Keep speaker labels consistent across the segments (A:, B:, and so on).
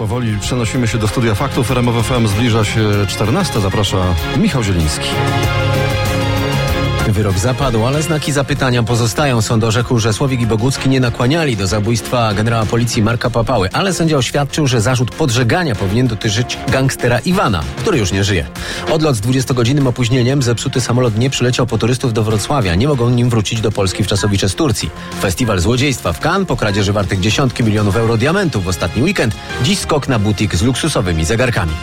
A: Powoli przenosimy się do studia faktów. RMF FM zbliża się 14. Zaprasza Michał Zieliński.
B: Wyrok zapadł, ale znaki zapytania pozostają. Sąd orzekł, że Słowik i Bogucki nie nakłaniali do zabójstwa generała policji Marka Papały, ale sędzia oświadczył, że zarzut podżegania powinien dotyczyć gangstera Iwana, który już nie żyje. Odlot z 20-godzinnym opóźnieniem, zepsuty samolot nie przyleciał po turystów do Wrocławia. Nie mogą nim wrócić do Polski wczasowicze z Turcji. Festiwal złodziejstwa w Cannes, po kradzieży wartych dziesiątki milionów euro diamentów w ostatni weekend. Dziś skok na butik z luksusowymi zegarkami.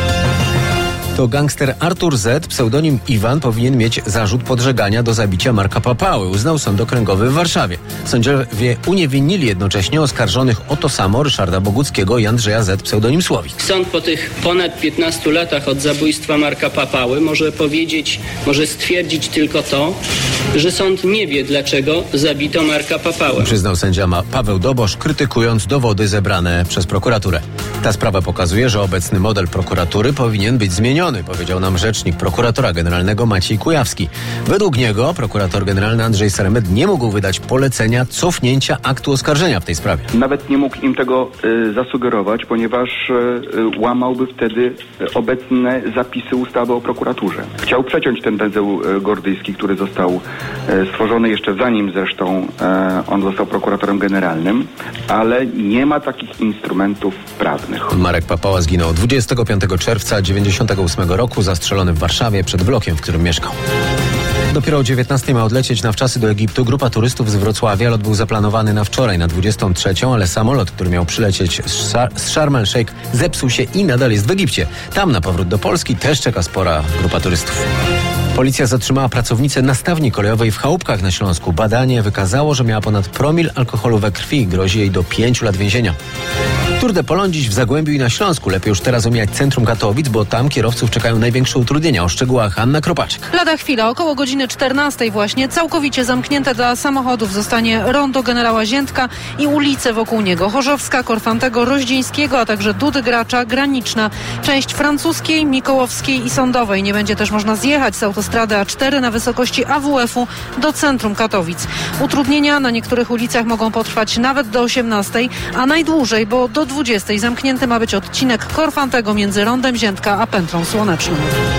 B: To gangster Artur Z., pseudonim Iwan, powinien mieć zarzut podżegania do zabicia Marka Papały, uznał Sąd Okręgowy w Warszawie. Sędziowie uniewinili jednocześnie oskarżonych o to samo Ryszarda Boguckiego i Andrzeja Z., pseudonim Słowik.
C: Sąd po tych ponad 15 latach od zabójstwa Marka Papały może stwierdzić tylko to, że sąd nie wie, dlaczego zabito Marka Papałę.
B: Przyznał sędzia Paweł Dobosz, krytykując dowody zebrane przez prokuraturę. Ta sprawa pokazuje, że obecny model prokuratury powinien być zmieniony, powiedział nam rzecznik prokuratora generalnego Maciej Kujawski. Według niego prokurator generalny Andrzej Seremet nie mógł wydać polecenia cofnięcia aktu oskarżenia w tej sprawie.
D: Nawet nie mógł im tego zasugerować, ponieważ łamałby wtedy obecne zapisy ustawy o prokuraturze. Chciał przeciąć ten węzeł gordyjski, który został stworzony jeszcze zanim zresztą on został prokuratorem generalnym, ale nie ma takich instrumentów prawnych.
B: Marek Papała zginął 25 czerwca 1998 roku, zastrzelony w Warszawie przed blokiem, w którym mieszkał. Dopiero o 19 ma odlecieć na wczasy do Egiptu grupa turystów z Wrocławia. Lot był zaplanowany na wczoraj, na 23, ale samolot, który miał przylecieć z Sharm el-Sheikh, zepsuł się i nadal jest w Egipcie. Tam na powrót do Polski też czeka spora grupa turystów. Policja zatrzymała pracownicę nastawni kolejowej w Chałupkach na Śląsku. Badanie wykazało, że miała ponad promil alkoholu we krwi. Grozi jej do 5 lat więzienia. Tour de Pologne dziś w Zagłębiu i na Śląsku. Lepiej już teraz omijać centrum Katowic, bo tam kierowców czekają największe utrudnienia. O szczegółach Anna Kropaczek.
E: Lada chwila, około godziny 14 właśnie, całkowicie zamknięte dla samochodów zostanie rondo generała Ziętka i ulice wokół niego. Chorzowska, Korfantego, Roździńskiego, a także Dudy Gracza, Graniczna. Część francuskiej, Mikołowskiej i Sądowej. Nie będzie też można zjechać z autostrady A4 na wysokości AWF-u do centrum Katowic. Utrudnienia na niektórych ulicach mogą potrwać nawet do 18, a najdłużej, bo do 20 zamknięty ma być odcinek Korfantego między rondem Ziętka a Pętlą Słoneczną.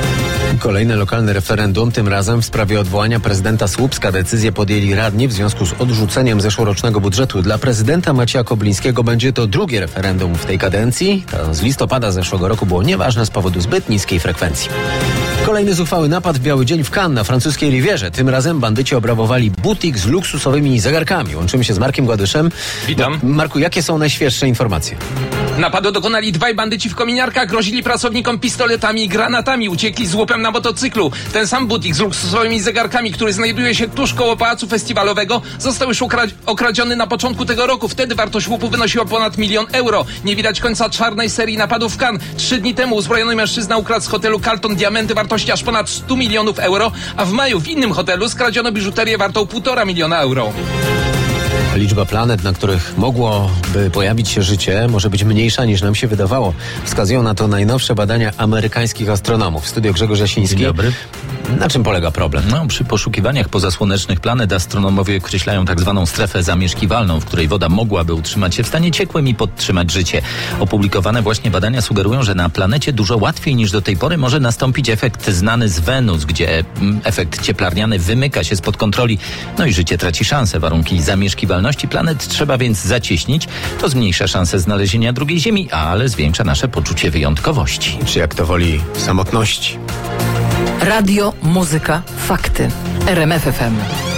B: Kolejne lokalne referendum, tym razem w sprawie odwołania prezydenta Słupska. Decyzję podjęli radni w związku z odrzuceniem zeszłorocznego budżetu. Dla prezydenta Macieja Koblińskiego będzie to drugie referendum w tej kadencji. To z listopada zeszłego roku było nieważne z powodu zbyt niskiej frekwencji. Kolejny zuchwały napad w biały dzień w Cannes na francuskiej Rivierze. Tym razem bandyci obrabowali butik z luksusowymi zegarkami. Łączymy się z Markiem Gładyszem.
F: Witam.
B: Marku, jakie są najświeższe informacje?
F: Napadu dokonali dwaj bandyci w kominiarkach, grozili pracownikom pistoletami i granatami, uciekli z łupem na motocyklu. Ten sam butik z luksusowymi zegarkami, który znajduje się tuż koło Pałacu Festiwalowego, został już okradziony na początku tego roku. Wtedy wartość łupu wynosiła ponad 1 000 000 euro. Nie widać końca czarnej serii napadów w Cannes. 3 dni temu uzbrojony mężczyzna ukradł z hotelu Carlton diamenty wartości aż ponad 100 milionów euro, a w maju w innym hotelu skradziono biżuterię wartą 1,5 miliona euro.
B: Liczba planet, na których mogłoby pojawić się życie, może być mniejsza niż nam się wydawało. Wskazują na to najnowsze badania amerykańskich astronomów. W studio Grzegorz Jasiński.
G: Dzień dobry.
B: Na czym polega problem?
G: Przy poszukiwaniach pozasłonecznych planet astronomowie określają tak zwaną strefę zamieszkiwalną, w której woda mogłaby utrzymać się w stanie ciekłym i podtrzymać życie. Opublikowane właśnie badania sugerują, że na planecie dużo łatwiej niż do tej pory może nastąpić efekt znany z Wenus, gdzie efekt cieplarniany wymyka się spod kontroli, no i życie traci szansę. Warunki zamieszkiwalności planet trzeba więc zacieśnić. To zmniejsza szanse znalezienia drugiej Ziemi, ale zwiększa nasze poczucie wyjątkowości.
B: Czy jak to woli samotności?
H: Radio, muzyka, fakty. RMF FM.